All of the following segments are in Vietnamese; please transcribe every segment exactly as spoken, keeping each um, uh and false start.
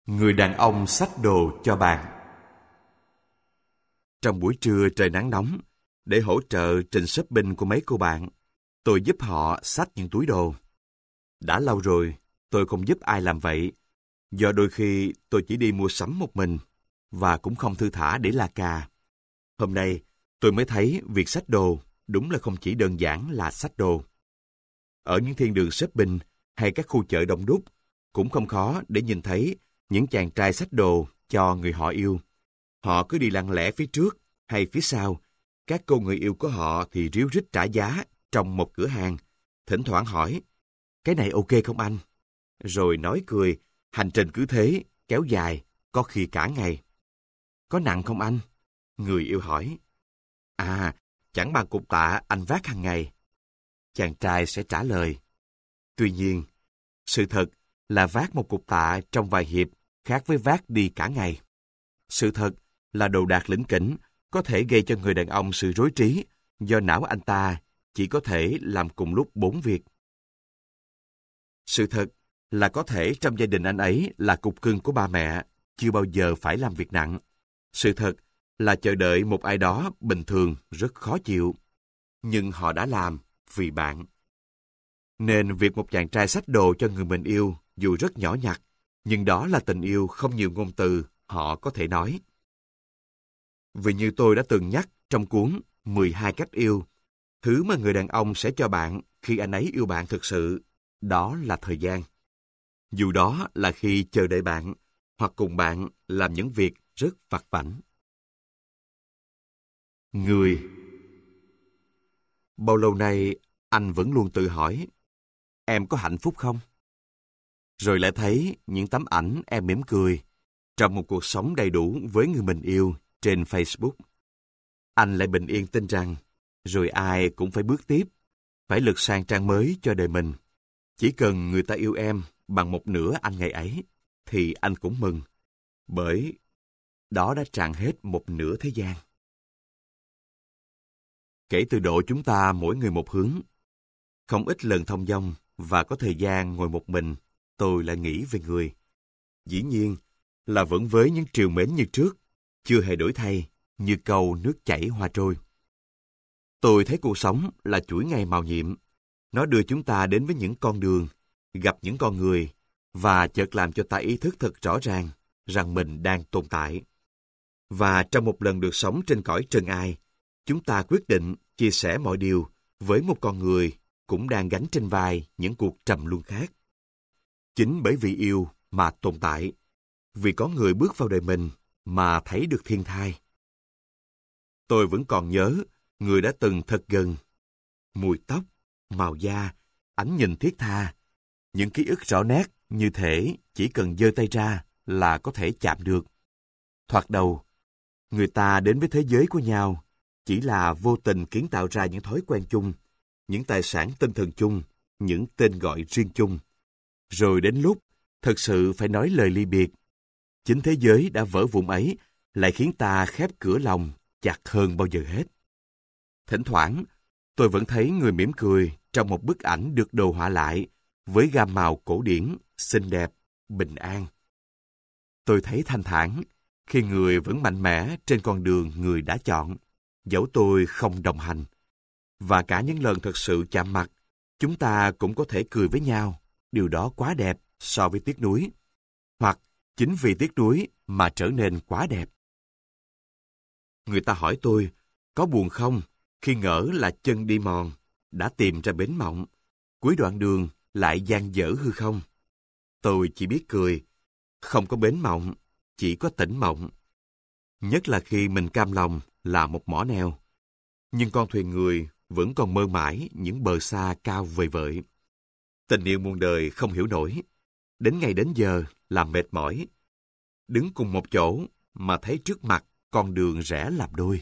Người đàn ông xách đồ cho bạn. Trong buổi trưa trời nắng nóng, để hỗ trợ trình shopping của mấy cô bạn, tôi giúp họ xách những túi đồ. Đã lâu rồi, tôi không giúp ai làm vậy, do đôi khi tôi chỉ đi mua sắm một mình, và cũng không thư thả để la cà. Hôm nay, tôi mới thấy việc xách đồ đúng là không chỉ đơn giản là xách đồ. Ở những thiên đường shopping hay các khu chợ đông đúc, cũng không khó để nhìn thấy những chàng trai xách đồ cho người họ yêu. Họ cứ đi lặng lẽ phía trước hay phía sau. Các cô người yêu của họ thì ríu rít trả giá trong một cửa hàng. Thỉnh thoảng hỏi, cái này ok không anh? Rồi nói cười, hành trình cứ thế, kéo dài, có khi cả ngày. Có nặng không anh? Người yêu hỏi. À, chẳng bằng cục tạ anh vác hàng ngày. Chàng trai sẽ trả lời. Tuy nhiên, sự thật là vác một cục tạ trong vài hiệp khác với vác đi cả ngày. Sự thật là đồ đạc lỉnh kỉnh có thể gây cho người đàn ông sự rối trí do não anh ta chỉ có thể làm cùng lúc bốn việc. Sự thật là có thể trong gia đình anh ấy là cục cưng của ba mẹ, chưa bao giờ phải làm việc nặng. Sự thật là chờ đợi một ai đó bình thường rất khó chịu, nhưng họ đã làm vì bạn. Nên việc một chàng trai xách đồ cho người mình yêu dù rất nhỏ nhặt, nhưng đó là tình yêu không nhiều ngôn từ họ có thể nói. Vì như tôi đã từng nhắc trong cuốn mười hai cách yêu, thứ mà người đàn ông sẽ cho bạn khi anh ấy yêu bạn thực sự, đó là thời gian. Dù đó là khi chờ đợi bạn, hoặc cùng bạn làm những việc rất vặt vãnh. Người. Bao lâu nay anh vẫn luôn tự hỏi, em có hạnh phúc không? Rồi lại thấy những tấm ảnh em mỉm cười trong một cuộc sống đầy đủ với người mình yêu trên Facebook. Anh lại bình yên tin rằng rồi ai cũng phải bước tiếp, phải lật sang trang mới cho đời mình. Chỉ cần người ta yêu em bằng một nửa anh ngày ấy, thì anh cũng mừng, bởi đó đã tràn hết một nửa thế gian. Kể từ độ chúng ta mỗi người một hướng, không ít lần thông dong và có thời gian ngồi một mình, tôi lại nghĩ về người. Dĩ nhiên là vẫn với những triều mến như trước, chưa hề đổi thay, như câu nước chảy hoa trôi. Tôi thấy cuộc sống là chuỗi ngày màu nhiệm. Nó đưa chúng ta đến với những con đường, gặp những con người, và chợt làm cho ta ý thức thật rõ ràng rằng mình đang tồn tại. Và trong một lần được sống trên cõi trần ai, chúng ta quyết định chia sẻ mọi điều với một con người cũng đang gánh trên vai những cuộc trầm luân khác. Chính bởi vì yêu mà tồn tại, vì có người bước vào đời mình mà thấy được thiên thai. Tôi vẫn còn nhớ người đã từng thật gần. Mùi tóc, màu da, ánh nhìn thiết tha, những ký ức rõ nét như thể chỉ cần giơ tay ra là có thể chạm được. Thoạt đầu, người ta đến với thế giới của nhau chỉ là vô tình kiến tạo ra những thói quen chung, những tài sản tinh thần chung, những tên gọi riêng chung. Rồi đến lúc thật sự phải nói lời ly biệt, chính thế giới đã vỡ vụn ấy lại khiến ta khép cửa lòng chặt hơn bao giờ hết. Thỉnh thoảng, tôi vẫn thấy người mỉm cười trong một bức ảnh được đồ họa lại với gam màu cổ điển, xinh đẹp, bình an. Tôi thấy thanh thản khi người vẫn mạnh mẽ trên con đường người đã chọn, dẫu tôi không đồng hành. Và cả những lần thật sự chạm mặt, chúng ta cũng có thể cười với nhau. Điều đó quá đẹp so với tiếc nuối. Hoặc chính vì tiếc nuối mà trở nên quá đẹp. Người ta hỏi tôi, có buồn không khi ngỡ là chân đi mòn, đã tìm ra bến mộng, cuối đoạn đường lại dang dở hư không? Tôi chỉ biết cười, không có bến mộng, chỉ có tỉnh mộng. Nhất là khi mình cam lòng là một mỏ neo. Nhưng con thuyền người vẫn còn mơ mãi những bờ xa cao vời vợi. Tình yêu muôn đời không hiểu nổi, đến ngày đến giờ làm mệt mỏi. Đứng cùng một chỗ mà thấy trước mặt con đường rẽ làm đôi.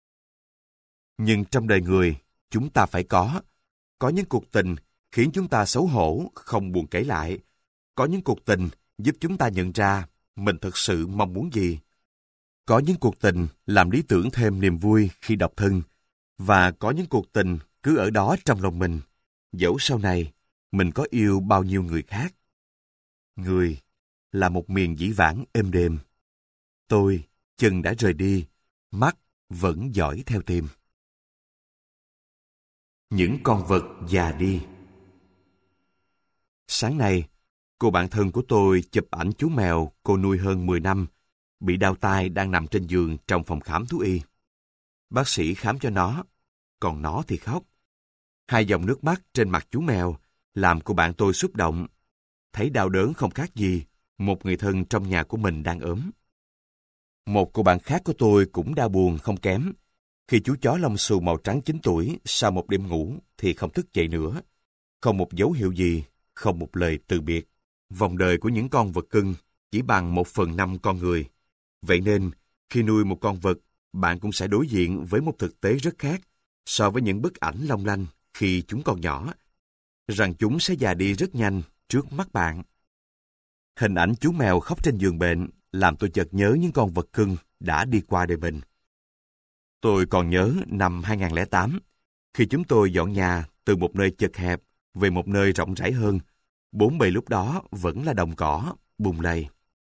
Nhưng trong đời người, chúng ta phải có. Có những cuộc tình khiến chúng ta xấu hổ, không buồn kể lại. Có những cuộc tình giúp chúng ta nhận ra mình thực sự mong muốn gì. Có những cuộc tình làm lý tưởng thêm niềm vui khi độc thân. Và có những cuộc tình cứ ở đó trong lòng mình, dẫu sau này mình có yêu bao nhiêu người khác. Người là một miền dĩ vãng êm đềm. Tôi, chân đã rời đi, mắt vẫn dõi theo tìm. Những con vật già đi. Sáng nay, cô bạn thân của tôi chụp ảnh chú mèo cô nuôi hơn mười năm, bị đau tai đang nằm trên giường trong phòng khám thú y. Bác sĩ khám cho nó, còn nó thì khóc. Hai dòng nước mắt trên mặt chú mèo làm cô bạn tôi xúc động. Thấy đau đớn không khác gì một người thân trong nhà của mình đang ốm. Một cô bạn khác của tôi cũng đau buồn không kém. Khi chú chó lông xù màu trắng chín tuổi sau một đêm ngủ thì không thức dậy nữa. Không một dấu hiệu gì, không một lời từ biệt. Vòng đời của những con vật cưng chỉ bằng một phần năm con người. Vậy nên, khi nuôi một con vật, bạn cũng sẽ đối diện với một thực tế rất khác so với những bức ảnh long lanh khi chúng còn nhỏ, rằng chúng sẽ già đi rất nhanh trước mắt bạn. Hình ảnh chú mèo khóc trên giường bệnh làm tôi chợt nhớ những con vật cưng đã đi qua đời mình. Tôi còn nhớ năm hai không không tám, khi chúng tôi dọn nhà từ một nơi chật hẹp về một nơi rộng rãi hơn, bốn bề lúc đó vẫn là đồng cỏ, bùn lầy.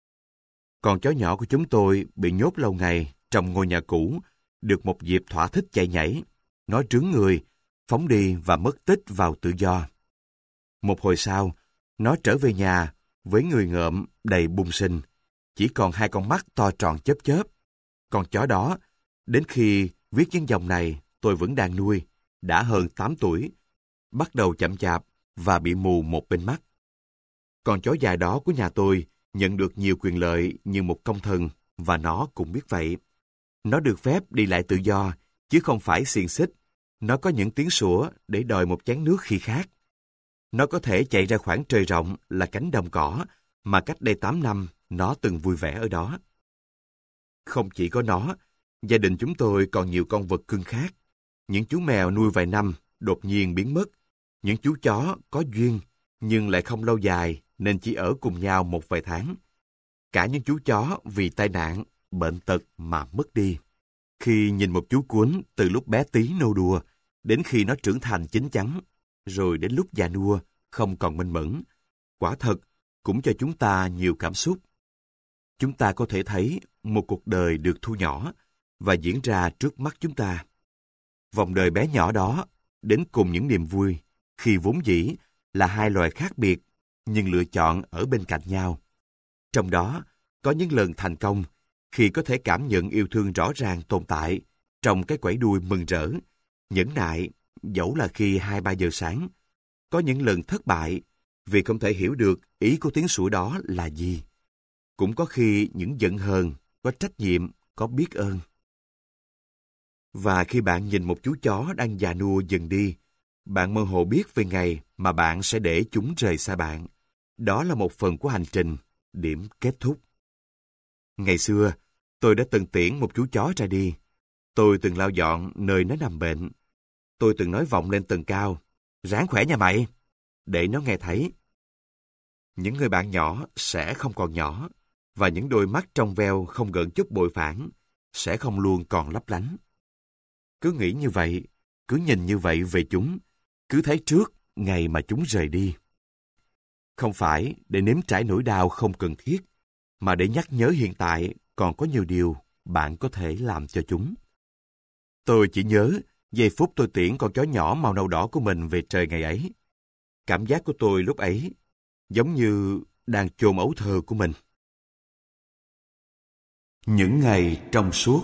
Con chó nhỏ của chúng tôi bị nhốt lâu ngày trong ngôi nhà cũ, được một dịp thỏa thích chạy nhảy. Nó trướng người, phóng đi và mất tích vào tự do. Một hồi sau, nó trở về nhà với người ngợm đầy bung sinh, chỉ còn hai con mắt to tròn chớp chớp. Con chó đó, đến khi viết những dòng này tôi vẫn đang nuôi, đã hơn tám tuổi, bắt đầu chậm chạp và bị mù một bên mắt. Con chó dài đó của nhà tôi nhận được nhiều quyền lợi như một công thần, và nó cũng biết vậy. Nó được phép đi lại tự do, chứ không phải xiềng xích. Nó có những tiếng sủa để đòi một chén nước khi khát. Nó có thể chạy ra khoảng trời rộng là cánh đồng cỏ mà cách đây tám năm nó từng vui vẻ ở đó. Không chỉ có nó, gia đình chúng tôi còn nhiều con vật cưng khác. Những chú mèo nuôi vài năm đột nhiên biến mất. Những chú chó có duyên nhưng lại không lâu dài nên chỉ ở cùng nhau một vài tháng. Cả những chú chó vì tai nạn, bệnh tật mà mất đi. Khi nhìn một chú cún từ lúc bé tí nô đùa đến khi nó trưởng thành chín chắn, rồi đến lúc già nua không còn minh mẫn, quả thật cũng cho chúng ta nhiều cảm xúc. Chúng ta có thể thấy một cuộc đời được thu nhỏ và diễn ra trước mắt chúng ta. Vòng đời bé nhỏ đó đến cùng những niềm vui khi vốn dĩ là hai loài khác biệt nhưng lựa chọn ở bên cạnh nhau. Trong đó có những lần thành công khi có thể cảm nhận yêu thương rõ ràng tồn tại trong cái quẩy đuôi mừng rỡ, nhẫn nại dẫu là khi hai ba giờ sáng. Có những lần thất bại vì không thể hiểu được ý của tiếng sủa đó là gì. Cũng có khi những giận hờn, có trách nhiệm, có biết ơn. Và khi bạn nhìn một chú chó đang già nua dần đi, bạn mơ hồ biết về ngày mà bạn sẽ để chúng rời xa bạn. Đó là một phần của hành trình, điểm kết thúc. Ngày xưa, tôi đã từng tiễn một chú chó ra đi. Tôi từng lau dọn nơi nó nằm bệnh. Tôi từng nói vọng lên tầng cao, ráng khỏe nha mày, để nó nghe thấy. Những người bạn nhỏ sẽ không còn nhỏ, và những đôi mắt trong veo không gợn chút bội phản, sẽ không luôn còn lấp lánh. Cứ nghĩ như vậy, cứ nhìn như vậy về chúng, cứ thấy trước ngày mà chúng rời đi. Không phải để nếm trải nỗi đau không cần thiết, mà để nhắc nhớ hiện tại còn có nhiều điều bạn có thể làm cho chúng. Tôi chỉ nhớ giây phút tôi tiễn con chó nhỏ màu nâu đỏ của mình về trời ngày ấy. Cảm giác của tôi lúc ấy giống như đang chôn ấu thơ của mình. Những ngày trong suốt.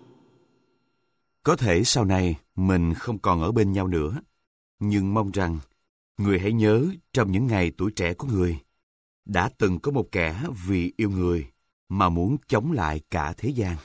Có thể sau này mình không còn ở bên nhau nữa, nhưng mong rằng người hãy nhớ trong những ngày tuổi trẻ của người, đã từng có một kẻ vì yêu người mà muốn chống lại cả thế gian.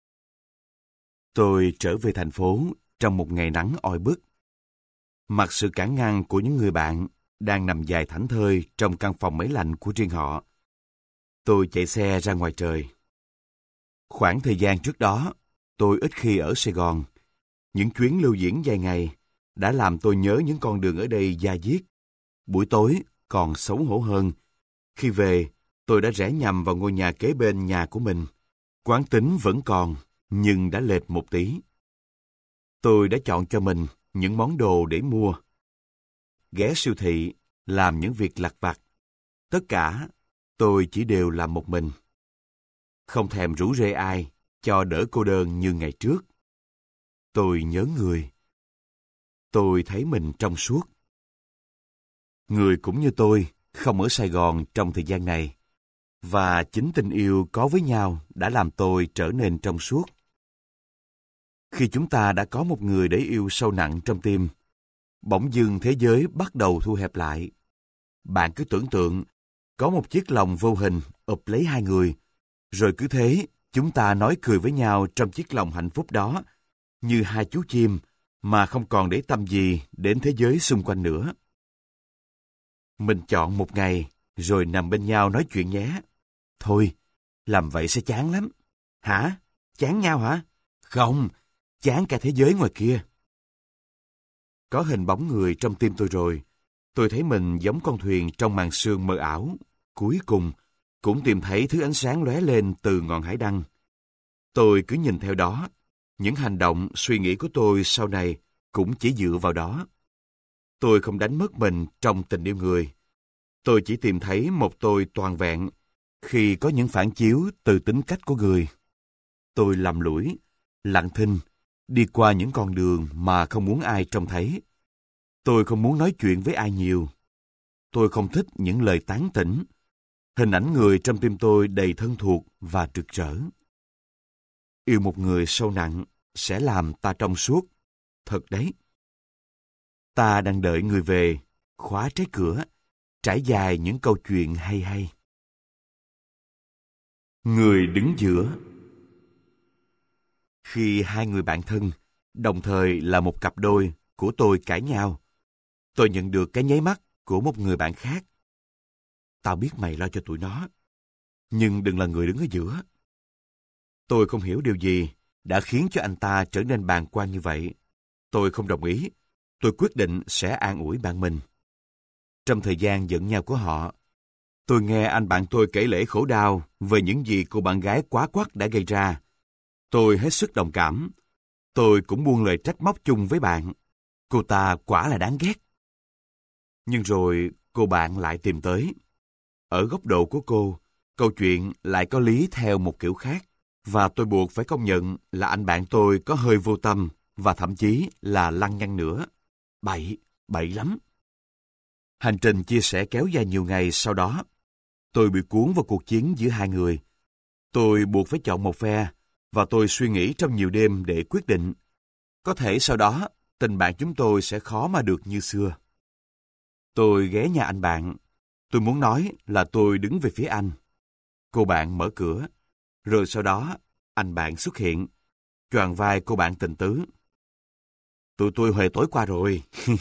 Tôi trở về thành phố trong một ngày nắng oi bức. Mặc sự cản ngăn của những người bạn đang nằm dài thảnh thơi trong căn phòng máy lạnh của riêng họ, tôi chạy xe ra ngoài trời. Khoảng thời gian trước đó, tôi ít khi ở Sài Gòn. Những chuyến lưu diễn dài ngày đã làm tôi nhớ những con đường ở đây da diết. Buổi tối còn xấu hổ hơn. Khi về, tôi đã rẽ nhầm vào ngôi nhà kế bên nhà của mình. Quán tính vẫn còn, nhưng đã lệch một tí. Tôi đã chọn cho mình những món đồ để mua. Ghé siêu thị, làm những việc lặt vặt. Tất cả tôi chỉ đều làm một mình. Không thèm rủ rê ai, cho đỡ cô đơn như ngày trước. Tôi nhớ người. Tôi thấy mình trong suốt. Người cũng như tôi, không ở Sài Gòn trong thời gian này. Và chính tình yêu có với nhau đã làm tôi trở nên trong suốt. Khi chúng ta đã có một người để yêu sâu nặng trong tim, bỗng dưng thế giới bắt đầu thu hẹp lại. Bạn cứ tưởng tượng, có một chiếc lồng vô hình ụp lấy hai người, rồi cứ thế, chúng ta nói cười với nhau trong chiếc lồng hạnh phúc đó, như hai chú chim mà không còn để tâm gì đến thế giới xung quanh nữa. Mình chọn một ngày, rồi nằm bên nhau nói chuyện nhé. Thôi, làm vậy sẽ chán lắm. Hả? Chán nhau hả? Không, chán cả thế giới ngoài kia. Có hình bóng người trong tim tôi rồi. Tôi thấy mình giống con thuyền trong màn sương mờ ảo. Cuối cùng, cũng tìm thấy thứ ánh sáng lóe lên từ ngọn hải đăng. Tôi cứ nhìn theo đó. Những hành động, suy nghĩ của tôi sau này cũng chỉ dựa vào đó. Tôi không đánh mất mình trong tình yêu người. Tôi chỉ tìm thấy một tôi toàn vẹn khi có những phản chiếu từ tính cách của người. Tôi lầm lũi, lặng thinh, đi qua những con đường mà không muốn ai trông thấy. Tôi không muốn nói chuyện với ai nhiều. Tôi không thích những lời tán tỉnh. Hình ảnh người trong tim tôi đầy thân thuộc và rực rỡ. Yêu một người sâu nặng sẽ làm ta trong suốt. Thật đấy. Ta đang đợi người về, khóa trái cửa, trải dài những câu chuyện hay hay. Người đứng giữa. Khi hai người bạn thân, đồng thời là một cặp đôi của tôi cãi nhau, tôi nhận được cái nháy mắt của một người bạn khác. Tao biết mày lo cho tụi nó, nhưng đừng là người đứng ở giữa. Tôi không hiểu điều gì đã khiến cho anh ta trở nên bàng quan như vậy. Tôi không đồng ý. Tôi quyết định sẽ an ủi bạn mình. Trong thời gian giận nhau của họ, tôi nghe anh bạn tôi kể lể khổ đau về những gì cô bạn gái quá quắt đã gây ra. Tôi hết sức đồng cảm. Tôi cũng buông lời trách móc chung với bạn. Cô ta quả là đáng ghét. Nhưng rồi cô bạn lại tìm tới. Ở góc độ của cô, câu chuyện lại có lý theo một kiểu khác. Và tôi buộc phải công nhận là anh bạn tôi có hơi vô tâm và thậm chí là lăng nhăng nữa. Bậy, bậy lắm. Hành trình chia sẻ kéo dài nhiều ngày sau đó. Tôi bị cuốn vào cuộc chiến giữa hai người. Tôi buộc phải chọn một phe và tôi suy nghĩ trong nhiều đêm để quyết định. Có thể sau đó, tình bạn chúng tôi sẽ khó mà được như xưa. Tôi ghé nhà anh bạn. Tôi muốn nói là tôi đứng về phía anh. Cô bạn mở cửa. Rồi sau đó, anh bạn xuất hiện. Choàng vai cô bạn tình tứ. Tụi tôi huề tối qua rồi.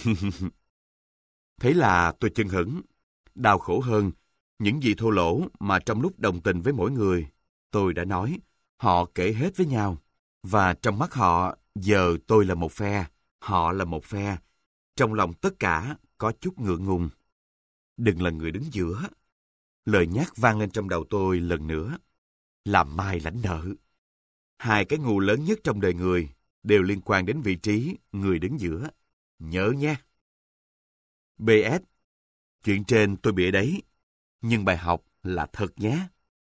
Thế là tôi chưng hửng. Đau khổ hơn, những gì thô lỗ mà trong lúc đồng tình với mỗi người, tôi đã nói, họ kể hết với nhau. Và trong mắt họ, giờ tôi là một phe, họ là một phe. Trong lòng tất cả có chút ngượng ngùng. Đừng là người đứng giữa. Lời nhắc vang lên trong đầu tôi lần nữa. Làm mai lãnh nợ. Hai cái ngu lớn nhất trong đời người đều liên quan đến vị trí người đứng giữa. Nhớ nhé. bê ét. Chuyện trên tôi bịa đấy, nhưng bài học là thật nhé.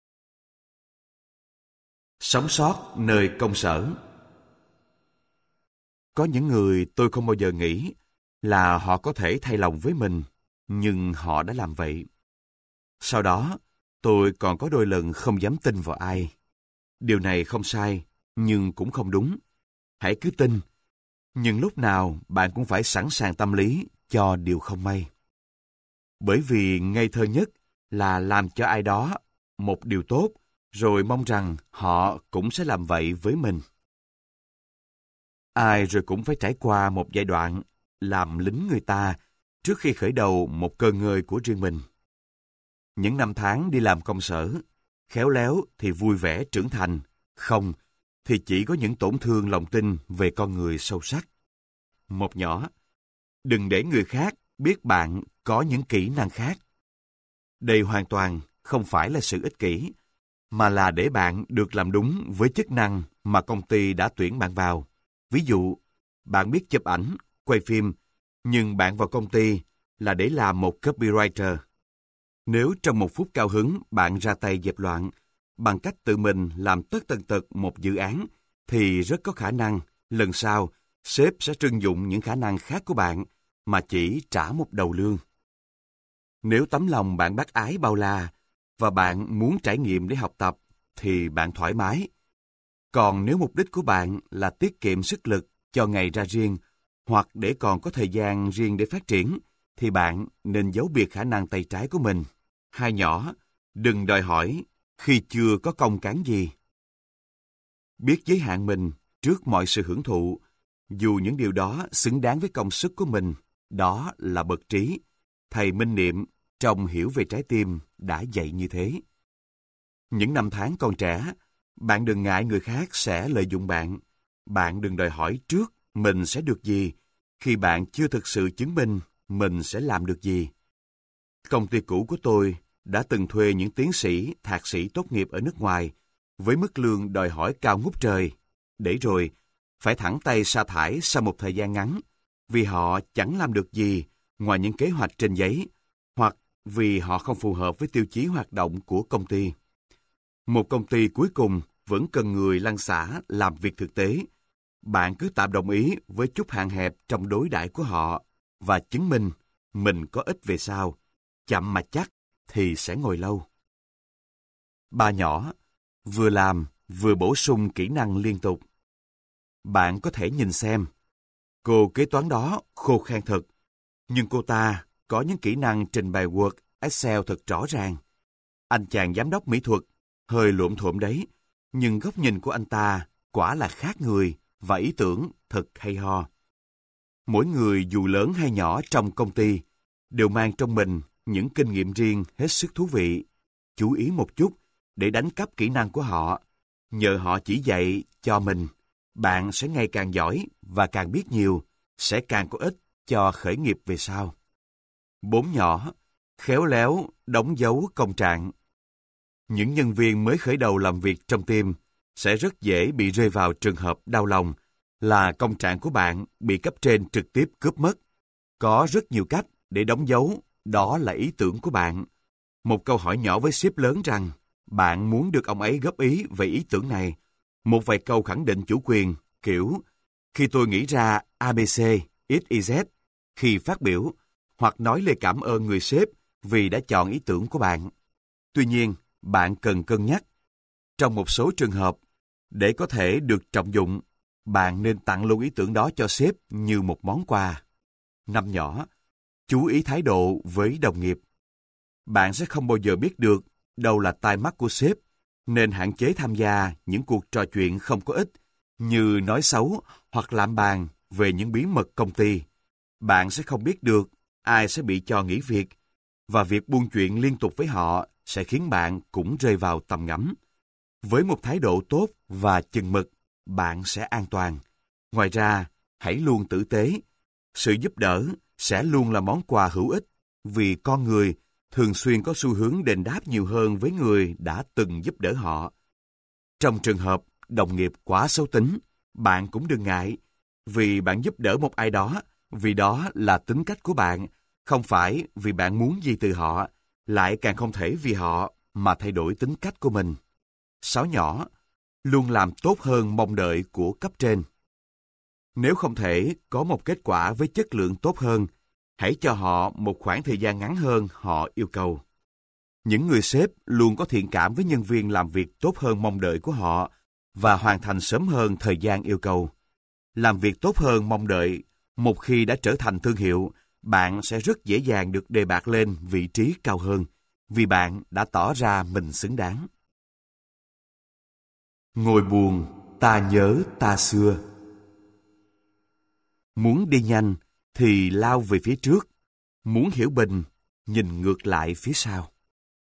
Sống sót nơi công sở. Có những người tôi không bao giờ nghĩ là họ có thể thay lòng với mình, nhưng họ đã làm vậy. Sau đó, tôi còn có đôi lần không dám tin vào ai. Điều này không sai, nhưng cũng không đúng. Hãy cứ tin. Nhưng lúc nào bạn cũng phải sẵn sàng tâm lý cho điều không may. Bởi vì ngây thơ nhất là làm cho ai đó một điều tốt, rồi mong rằng họ cũng sẽ làm vậy với mình. Ai rồi cũng phải trải qua một giai đoạn làm lính người ta trước khi khởi đầu một cơ ngơi của riêng mình. Những năm tháng đi làm công sở, khéo léo thì vui vẻ trưởng thành, không thì chỉ có những tổn thương lòng tin về con người sâu sắc. Một nhỏ, đừng để người khác biết bạn có những kỹ năng khác. Đây hoàn toàn không phải là sự ích kỷ, mà là để bạn được làm đúng với chức năng mà công ty đã tuyển bạn vào. Ví dụ, bạn biết chụp ảnh, quay phim, nhưng bạn vào công ty là để làm một copywriter. Nếu trong một phút cao hứng bạn ra tay dẹp loạn, bằng cách tự mình làm tất tần tật một dự án, thì rất có khả năng lần sau sếp sẽ trưng dụng những khả năng khác của bạn mà chỉ trả một đầu lương. Nếu tấm lòng bạn bác ái bao la và bạn muốn trải nghiệm để học tập thì bạn thoải mái. Còn nếu mục đích của bạn là tiết kiệm sức lực cho ngày ra riêng hoặc để còn có thời gian riêng để phát triển, thì bạn nên giấu biệt khả năng tay trái của mình. Hai nhỏ, đừng đòi hỏi khi chưa có công cán gì. Biết giới hạn mình trước mọi sự hưởng thụ, dù những điều đó xứng đáng với công sức của mình, đó là bậc trí. Thầy Minh Niệm trong Hiểu về trái tim đã dạy như thế. Những năm tháng còn trẻ, bạn đừng ngại người khác sẽ lợi dụng bạn. Bạn đừng đòi hỏi trước mình sẽ được gì khi bạn chưa thực sự chứng minh mình sẽ làm được gì. Công ty cũ của tôi đã từng thuê những tiến sĩ, thạc sĩ tốt nghiệp ở nước ngoài với mức lương đòi hỏi cao ngút trời, để rồi phải thẳng tay sa thải sau một thời gian ngắn vì họ chẳng làm được gì ngoài những kế hoạch trên giấy, hoặc vì họ không phù hợp với tiêu chí hoạt động của công ty. Một công ty cuối cùng vẫn cần người lăn xả làm việc thực tế. Bạn cứ tạm đồng ý với chút hạn hẹp trong đối đãi của họ và chứng minh mình có ích về sau. Chậm mà chắc thì sẽ ngồi lâu. Ba nhỏ, vừa làm vừa bổ sung kỹ năng liên tục. Bạn có thể nhìn xem, cô kế toán đó khô khan thật, nhưng cô ta có những kỹ năng trình bày Word, Excel thật rõ ràng. Anh chàng giám đốc mỹ thuật hơi lộn thộm đấy, nhưng góc nhìn của anh ta quả là khác người và ý tưởng thật hay ho. Mỗi người dù lớn hay nhỏ trong công ty đều mang trong mình những kinh nghiệm riêng hết sức thú vị. Chú ý một chút để đánh cắp kỹ năng của họ. Nhờ họ chỉ dạy cho mình, bạn sẽ ngày càng giỏi và càng biết nhiều, sẽ càng có ích cho khởi nghiệp về sau. Bốn nhỏ, khéo léo đóng dấu công trạng. Những nhân viên mới khởi đầu làm việc trong team sẽ rất dễ bị rơi vào trường hợp đau lòng là công trạng của bạn bị cấp trên trực tiếp cướp mất. Có rất nhiều cách để đóng dấu, đó là ý tưởng của bạn. Một câu hỏi nhỏ với sếp lớn rằng bạn muốn được ông ấy góp ý về ý tưởng này. Một vài câu khẳng định chủ quyền, kiểu khi tôi nghĩ ra a bê xê, ích i dét khi phát biểu, hoặc nói lời cảm ơn người sếp vì đã chọn ý tưởng của bạn. Tuy nhiên, bạn cần cân nhắc. Trong một số trường hợp, để có thể được trọng dụng, bạn nên tặng luôn ý tưởng đó cho sếp như một món quà. Năm nhỏ, chú ý thái độ với đồng nghiệp. Bạn sẽ không bao giờ biết được đâu là tai mắt của sếp, nên hạn chế tham gia những cuộc trò chuyện không có ích, như nói xấu hoặc lạm bàn về những bí mật công ty. Bạn sẽ không biết được ai sẽ bị cho nghỉ việc, và việc buôn chuyện liên tục với họ sẽ khiến bạn cũng rơi vào tầm ngắm. Với một thái độ tốt và chừng mực, bạn sẽ an toàn. Ngoài ra, hãy luôn tử tế. Sự giúp đỡ sẽ luôn là món quà hữu ích, vì con người thường xuyên có xu hướng đền đáp nhiều hơn với người đã từng giúp đỡ họ. Trong trường hợp đồng nghiệp quá xấu tính, bạn cũng đừng ngại, vì bạn giúp đỡ một ai đó, vì đó là tính cách của bạn, không phải vì bạn muốn gì từ họ, lại càng không thể vì họ mà thay đổi tính cách của mình. Sáu nhỏ, luôn làm tốt hơn mong đợi của cấp trên. Nếu không thể có một kết quả với chất lượng tốt hơn, hãy cho họ một khoảng thời gian ngắn hơn họ yêu cầu. Những người sếp luôn có thiện cảm với nhân viên làm việc tốt hơn mong đợi của họ và hoàn thành sớm hơn thời gian yêu cầu. Làm việc tốt hơn mong đợi, một khi đã trở thành thương hiệu, bạn sẽ rất dễ dàng được đề bạt lên vị trí cao hơn, vì bạn đã tỏ ra mình xứng đáng. Ngồi buồn, ta nhớ ta xưa. Muốn đi nhanh thì lao về phía trước, muốn hiểu bình, nhìn ngược lại phía sau.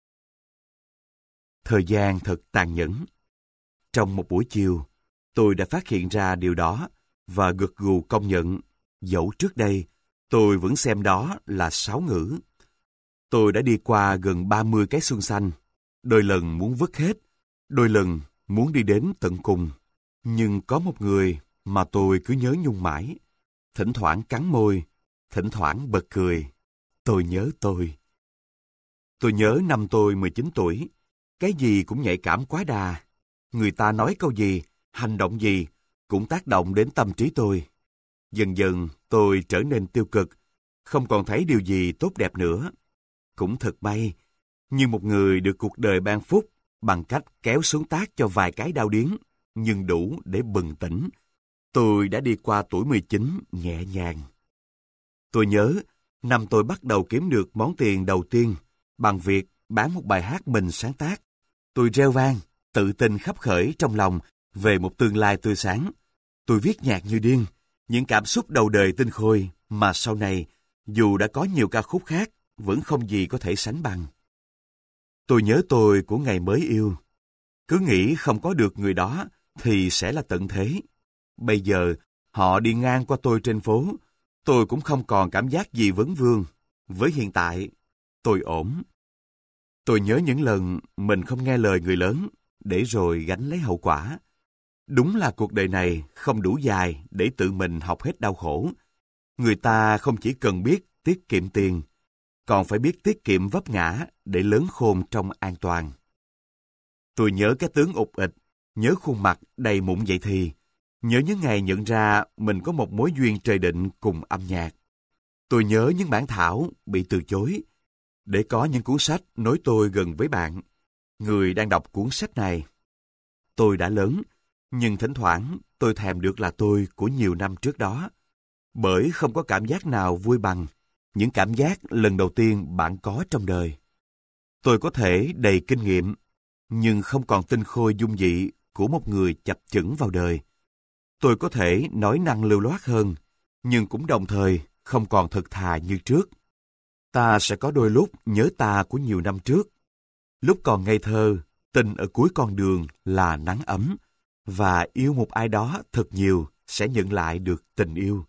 Thời gian thật tàn nhẫn. Trong một buổi chiều, tôi đã phát hiện ra điều đó và gật gù công nhận, dẫu trước đây tôi vẫn xem đó là sáo ngữ. Tôi đã đi qua gần ba mươi cái xuân xanh, đôi lần muốn vứt hết, đôi lần muốn đi đến tận cùng. Nhưng có một người mà tôi cứ nhớ nhung mãi, thỉnh thoảng cắn môi, thỉnh thoảng bật cười. Tôi nhớ tôi. Tôi nhớ năm tôi mười chín tuổi, cái gì cũng nhạy cảm quá đà. Người ta nói câu gì, hành động gì cũng tác động đến tâm trí tôi. Dần dần tôi trở nên tiêu cực, không còn thấy điều gì tốt đẹp nữa. Cũng thật may, như một người được cuộc đời ban phúc bằng cách kéo xuống tát cho vài cái đau điếng, nhưng đủ để bừng tỉnh. Tôi đã đi qua tuổi mười chín nhẹ nhàng. Tôi nhớ, năm tôi bắt đầu kiếm được món tiền đầu tiên bằng việc bán một bài hát mình sáng tác. Tôi reo vang, tự tin khắp khởi trong lòng về một tương lai tươi sáng. Tôi viết nhạc như điên, những cảm xúc đầu đời tinh khôi mà sau này, dù đã có nhiều ca khúc khác, vẫn không gì có thể sánh bằng. Tôi nhớ tôi của ngày mới yêu. Cứ nghĩ không có được người đó thì sẽ là tận thế. Bây giờ, họ đi ngang qua tôi trên phố, tôi cũng không còn cảm giác gì vấn vương. Với hiện tại, tôi ổn. Tôi nhớ những lần mình không nghe lời người lớn, để rồi gánh lấy hậu quả. Đúng là cuộc đời này không đủ dài để tự mình học hết đau khổ. Người ta không chỉ cần biết tiết kiệm tiền, còn phải biết tiết kiệm vấp ngã để lớn khôn trong an toàn. Tôi nhớ cái tướng ụt ịch, nhớ khuôn mặt đầy mụn vậy thì, nhớ những ngày nhận ra mình có một mối duyên trời định cùng âm nhạc. Tôi nhớ những bản thảo bị từ chối, để có những cuốn sách nối tôi gần với bạn, người đang đọc cuốn sách này. Tôi đã lớn, nhưng thỉnh thoảng tôi thèm được là tôi của nhiều năm trước đó, bởi không có cảm giác nào vui bằng những cảm giác lần đầu tiên bạn có trong đời. Tôi có thể đầy kinh nghiệm, nhưng không còn tinh khôi dung dị của một người chập chững vào đời. Tôi có thể nói năng lưu loát hơn, nhưng cũng đồng thời không còn thật thà như trước. Ta sẽ có đôi lúc nhớ ta của nhiều năm trước. Lúc còn ngây thơ, tình ở cuối con đường là nắng ấm, và yêu một ai đó thật nhiều sẽ nhận lại được tình yêu.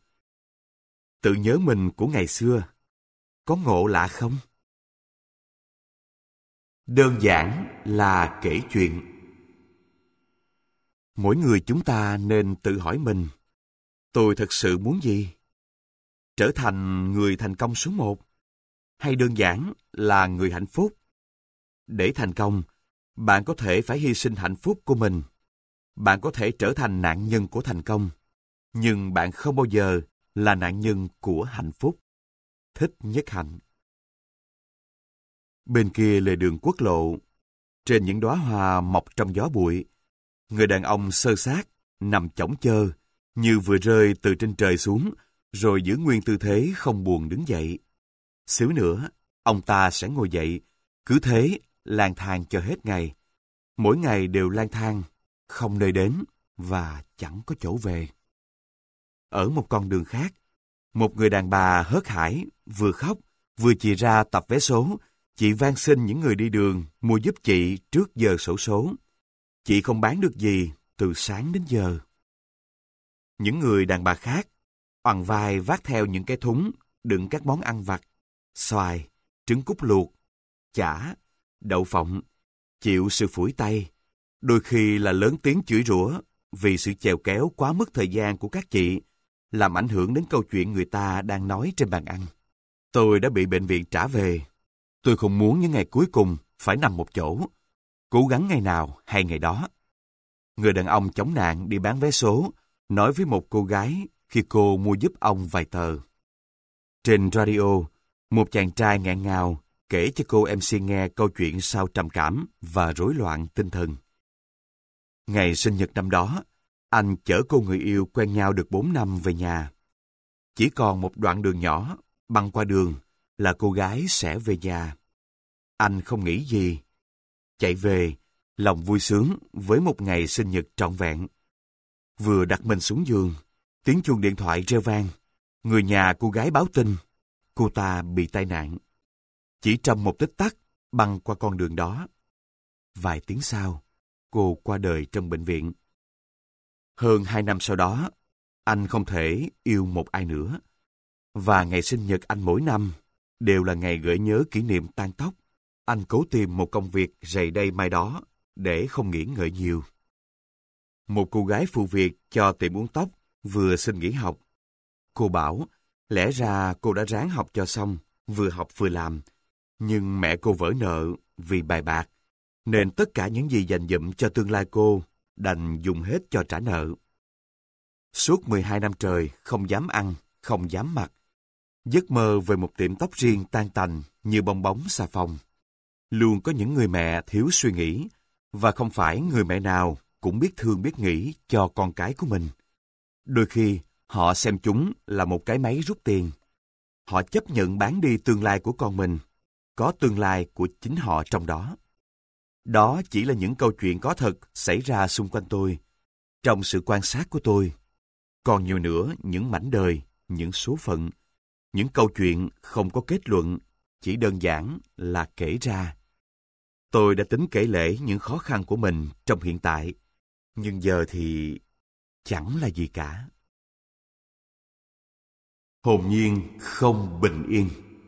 Tự nhớ mình của ngày xưa, có ngộ lạ không? Đơn giản là kể chuyện. Mỗi người chúng ta nên tự hỏi mình, tôi thật sự muốn gì? Trở thành người thành công số một? Hay đơn giản là người hạnh phúc? Để thành công, bạn có thể phải hy sinh hạnh phúc của mình. Bạn có thể trở thành nạn nhân của thành công, nhưng bạn không bao giờ là nạn nhân của hạnh phúc. Thích Nhất Hạnh. Bên kia lề đường quốc lộ, trên những đóa hoa mọc trong gió bụi, người đàn ông xơ xác, nằm chõng chơ, như vừa rơi từ trên trời xuống, rồi giữ nguyên tư thế không buồn đứng dậy. Xíu nữa, ông ta sẽ ngồi dậy, cứ thế lang thang cho hết ngày. Mỗi ngày đều lang thang, không nơi đến và chẳng có chỗ về. Ở một con đường khác, một người đàn bà hớt hải, vừa khóc, vừa chì ra tập vé số. Chị van xin những người đi đường mua giúp chị trước giờ xổ số. Chị không bán được gì từ sáng đến giờ. Những người đàn bà khác, oằn vai vác theo những cái thúng đựng các món ăn vặt, xoài, trứng cút luộc, chả, đậu phộng, chịu sự phủi tay, đôi khi là lớn tiếng chửi rủa vì sự chèo kéo quá mức thời gian của các chị, làm ảnh hưởng đến câu chuyện người ta đang nói trên bàn ăn. Tôi đã bị bệnh viện trả về. Tôi không muốn những ngày cuối cùng phải nằm một chỗ, cố gắng ngày nào hay ngày đó. Người đàn ông chống nạn đi bán vé số, nói với một cô gái khi cô mua giúp ông vài tờ. Trên radio, một chàng trai nghẹn ngào kể cho cô em xê nghe câu chuyện sau trầm cảm và rối loạn tinh thần. Ngày sinh nhật năm đó, anh chở cô người yêu quen nhau được bốn năm về nhà. Chỉ còn một đoạn đường nhỏ, băng qua đường, là cô gái sẽ về nhà. Anh không nghĩ gì. Chạy về, lòng vui sướng với một ngày sinh nhật trọn vẹn. Vừa đặt mình xuống giường, tiếng chuông điện thoại reo vang. Người nhà cô gái báo tin, cô ta bị tai nạn. Chỉ trong một tích tắc, băng qua con đường đó. Vài tiếng sau, cô qua đời trong bệnh viện. Hơn hai năm sau đó, anh không thể yêu một ai nữa. Và ngày sinh nhật anh mỗi năm đều là ngày gợi nhớ kỷ niệm tan tóc. Anh cố tìm một công việc rày đây mai đó để không nghĩ ngợi nhiều. Một cô gái phụ việc cho tiệm uống tóc vừa xin nghỉ học. Cô bảo, lẽ ra cô đã ráng học cho xong, vừa học vừa làm. Nhưng mẹ cô vỡ nợ vì bài bạc, nên tất cả những gì dành dụm cho tương lai cô đành dùng hết cho trả nợ. Suốt mười hai năm trời không dám ăn, không dám mặc. Giấc mơ về một tiệm tóc riêng tan tành như bong bóng xà phòng. Luôn có những người mẹ thiếu suy nghĩ, và không phải người mẹ nào cũng biết thương biết nghĩ cho con cái của mình. Đôi khi, họ xem chúng là một cái máy rút tiền. Họ chấp nhận bán đi tương lai của con mình, có tương lai của chính họ trong đó. Đó chỉ là những câu chuyện có thật xảy ra xung quanh tôi, trong sự quan sát của tôi. Còn nhiều nữa những mảnh đời, những số phận, những câu chuyện không có kết luận, chỉ đơn giản là kể ra. Tôi đã tính kể lể những khó khăn của mình trong hiện tại, nhưng giờ thì chẳng là gì cả. Hồn nhiên không bình yên.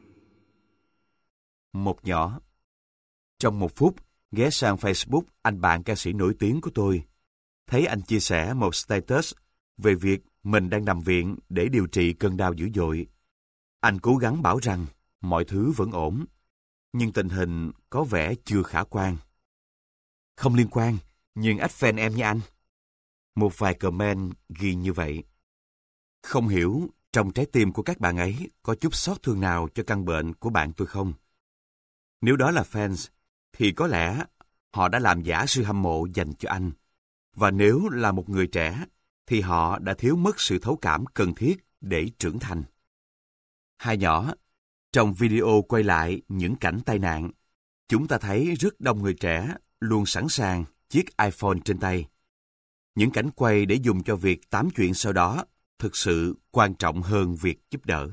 Một nhỏ. Trong một phút, ghé sang Facebook anh bạn ca sĩ nổi tiếng của tôi. Thấy anh chia sẻ một status về việc mình đang nằm viện để điều trị cơn đau dữ dội. Anh cố gắng bảo rằng mọi thứ vẫn ổn, nhưng tình hình có vẻ chưa khả quan. Không liên quan, nhưng ách fan em nha anh. Một vài comment ghi như vậy. Không hiểu trong trái tim của các bạn ấy có chút xót thương nào cho căn bệnh của bạn tôi không? Nếu đó là fans, thì có lẽ họ đã làm giả sự hâm mộ dành cho anh. Và nếu là một người trẻ, thì họ đã thiếu mất sự thấu cảm cần thiết để trưởng thành. Hai nhỏ, trong video quay lại những cảnh tai nạn, chúng ta thấy rất đông người trẻ luôn sẵn sàng chiếc iPhone trên tay. Những cảnh quay để dùng cho việc tám chuyện sau đó thực sự quan trọng hơn việc giúp đỡ.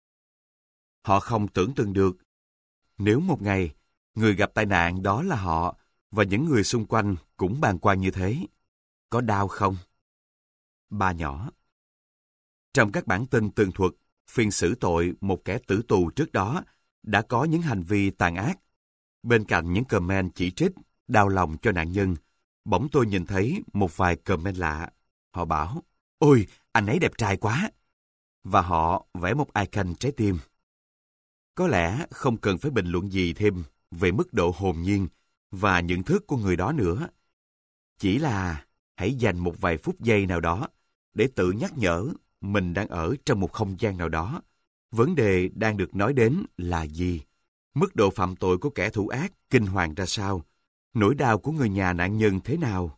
Họ không tưởng tượng được, nếu một ngày người gặp tai nạn đó là họ và những người xung quanh cũng bàng quan như thế, có đau không? Ba nhỏ. Trong các bản tin tường thuật phiên xử tội một kẻ tử tù trước đó đã có những hành vi tàn ác. Bên cạnh những comment chỉ trích, đau lòng cho nạn nhân, bỗng tôi nhìn thấy một vài comment lạ. Họ bảo, ôi, anh ấy đẹp trai quá. Và họ vẽ một icon trái tim. Có lẽ không cần phải bình luận gì thêm về mức độ hồn nhiên và nhận thức của người đó nữa. Chỉ là hãy dành một vài phút giây nào đó để tự nhắc nhở mình đang ở trong một không gian nào đó. Vấn đề đang được nói đến là gì? Mức độ phạm tội của kẻ thủ ác kinh hoàng ra sao? Nỗi đau của người nhà nạn nhân thế nào?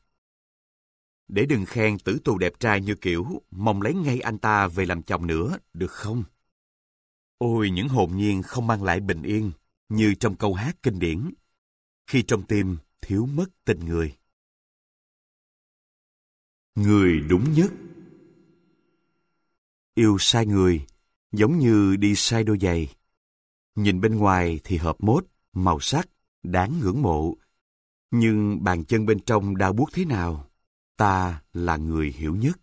Để đừng khen tử tù đẹp trai như kiểu mong lấy ngay anh ta về làm chồng nữa, được không? Ôi, những hồn nhiên không mang lại bình yên, như trong câu hát kinh điển, khi trong tim thiếu mất tình người. Người đúng nhất. Yêu sai người, giống như đi sai đôi giày. Nhìn bên ngoài thì hợp mốt, màu sắc, đáng ngưỡng mộ. Nhưng bàn chân bên trong đau buốt thế nào, ta là người hiểu nhất.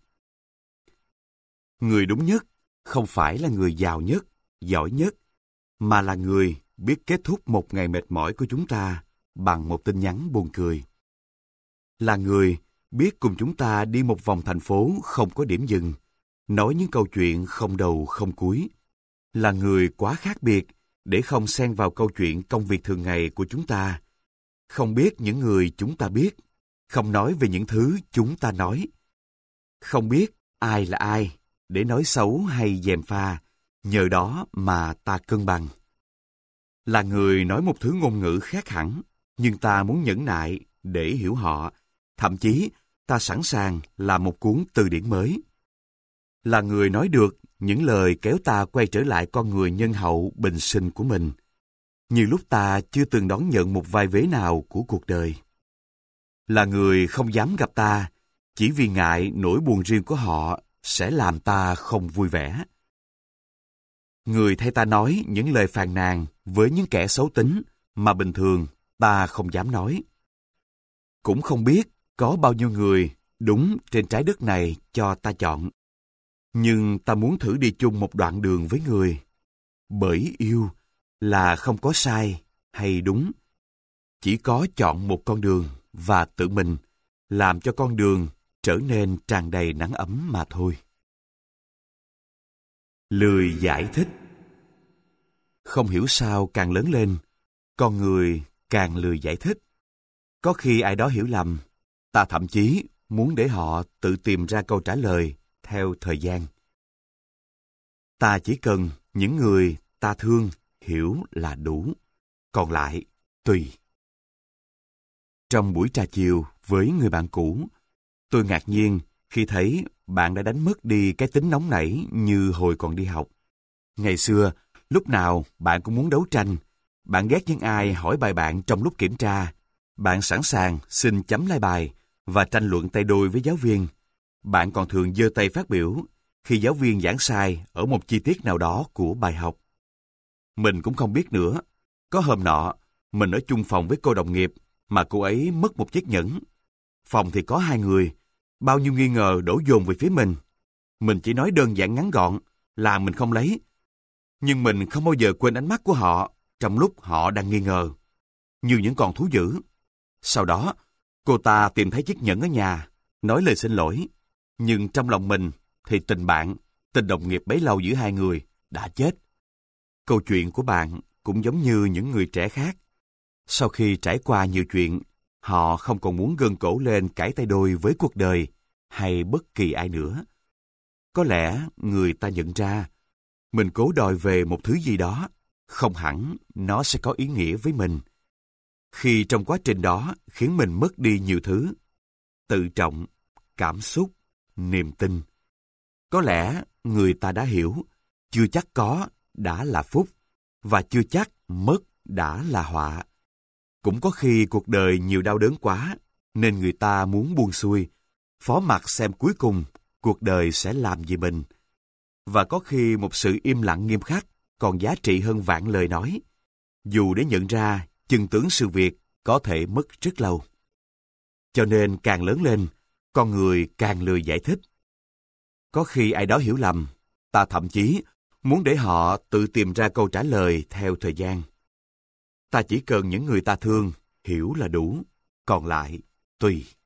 Người đúng nhất không phải là người giàu nhất, giỏi nhất, mà là người biết kết thúc một ngày mệt mỏi của chúng ta bằng một tin nhắn buồn cười. Là người biết cùng chúng ta đi một vòng thành phố không có điểm dừng, nói những câu chuyện không đầu không cuối. Là người quá khác biệt để không xen vào câu chuyện công việc thường ngày của chúng ta. Không biết những người chúng ta biết, không nói về những thứ chúng ta nói. Không biết ai là ai để nói xấu hay gièm pha, nhờ đó mà ta cân bằng. Là người nói một thứ ngôn ngữ khác hẳn, nhưng ta muốn nhẫn nại để hiểu họ, thậm chí ta sẵn sàng làm một cuốn từ điển mới. Là người nói được những lời kéo ta quay trở lại con người nhân hậu bình sinh của mình, như lúc ta chưa từng đón nhận một vai vế nào của cuộc đời. Là người không dám gặp ta, chỉ vì ngại nỗi buồn riêng của họ sẽ làm ta không vui vẻ. Người thay ta nói những lời phàn nàn với những kẻ xấu tính mà bình thường ta không dám nói. Cũng không biết có bao nhiêu người đúng trên trái đất này cho ta chọn. Nhưng ta muốn thử đi chung một đoạn đường với người. Bởi yêu là không có sai hay đúng. Chỉ có chọn một con đường và tự mình làm cho con đường trở nên tràn đầy nắng ấm mà thôi. Lười giải thích. Không hiểu sao càng lớn lên, Con người càng lười giải thích. Có khi ai đó hiểu lầm, ta thậm chí muốn để họ tự tìm ra câu trả lời theo thời gian. Ta chỉ cần những người ta thương hiểu là đủ, còn lại tùy. Trong buổi trà chiều với người bạn cũ, tôi ngạc nhiên khi thấy bạn đã đánh mất đi cái tính nóng nảy như hồi còn đi học. Ngày xưa, lúc nào bạn cũng muốn đấu tranh. Bạn ghét những ai hỏi bài bạn trong lúc kiểm tra. Bạn sẵn sàng xin chấm lai bài và tranh luận tay đôi với giáo viên. Bạn còn thường giơ tay phát biểu khi giáo viên giảng sai ở một chi tiết nào đó của bài học. Mình cũng không biết nữa. Có hôm nọ, mình ở chung phòng với cô đồng nghiệp mà cô ấy mất một chiếc nhẫn. Phòng thì có hai người, bao nhiêu nghi ngờ đổ dồn về phía mình. Mình chỉ nói đơn giản ngắn gọn là mình không lấy. Nhưng mình không bao giờ quên ánh mắt của họ trong lúc họ đang nghi ngờ, như những con thú dữ. Sau đó, cô ta tìm thấy chiếc nhẫn ở nhà, nói lời xin lỗi. Nhưng trong lòng mình thì tình bạn, tình đồng nghiệp bấy lâu giữa hai người đã chết. Câu chuyện của bạn cũng giống như những người trẻ khác. Sau khi trải qua nhiều chuyện, họ không còn muốn gân cổ lên cãi tay đôi với cuộc đời hay bất kỳ ai nữa. Có lẽ người ta nhận ra mình cố đòi về một thứ gì đó, không hẳn nó sẽ có ý nghĩa với mình. Khi trong quá trình đó khiến mình mất đi nhiều thứ, tự trọng, cảm xúc, niềm tin. Có lẽ người ta đã hiểu, chưa chắc có đã là phúc, và chưa chắc mất đã là họa. Cũng có khi cuộc đời nhiều đau đớn quá, nên người ta muốn buông xuôi, phó mặc xem cuối cùng cuộc đời sẽ làm gì mình. Và có khi một sự im lặng nghiêm khắc còn giá trị hơn vạn lời nói, dù để nhận ra chân tướng sự việc có thể mất rất lâu. Cho nên càng lớn lên, con người càng lười giải thích. Có khi ai đó hiểu lầm, ta thậm chí muốn để họ tự tìm ra câu trả lời theo thời gian. Ta chỉ cần những người ta thương hiểu là đủ, còn lại tùy.